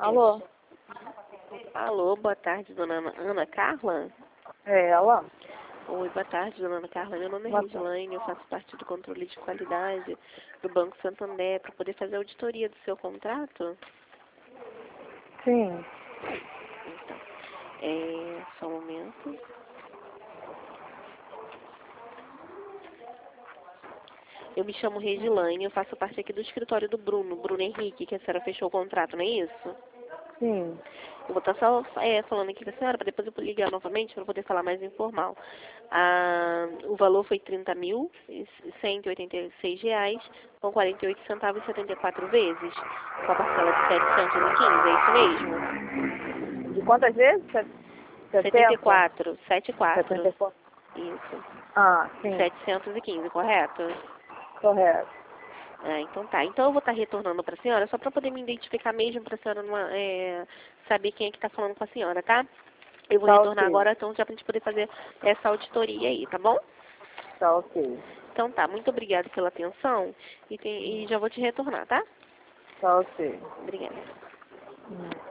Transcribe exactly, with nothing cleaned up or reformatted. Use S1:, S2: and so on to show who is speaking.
S1: Alô?
S2: Alô, boa tarde, dona Ana, Ana Carla?
S1: É ela?
S2: Oi, boa tarde, dona Ana Carla. Meu nome é
S1: Boa tarde.
S2: Regilaine, eu faço parte do controle de qualidade do Banco Santander para poder fazer a auditoria do seu contrato.
S1: Sim.
S2: Então, é, só um momento. Eu me chamo Regilaine, eu faço parte aqui do escritório do Bruno, Bruno Henrique, que a senhora fechou o contrato, não é isso?
S1: Sim.
S2: Eu vou estar só é, falando aqui com a senhora, para depois eu ligar novamente para poder falar mais informal. Ah, o valor foi trinta mil, cento e oitenta e seis reais, com quarenta e oito centavos e setenta e quatro vezes, com a parcela de setecentos e quinze, é isso mesmo?
S1: De quantas vezes? setenta?
S2: setenta e quatro, setenta e quatro.
S1: setenta e quatro.
S2: Isso.
S1: Ah, sim.
S2: setecentos e quinze, correto?
S1: Correto.
S2: Ah, então tá. Então eu vou estar retornando para a senhora, só para poder me identificar mesmo, para a senhora não, é, saber quem é que está falando com a senhora, tá? Eu vou
S1: Tá
S2: retornar
S1: ok.
S2: agora, então, já para a gente poder fazer essa auditoria aí, tá bom?
S1: Tá ok.
S2: Então tá, muito obrigada pela atenção e, tem, e já vou te retornar, tá?
S1: Tá ok.
S2: Obrigada.
S1: Hum.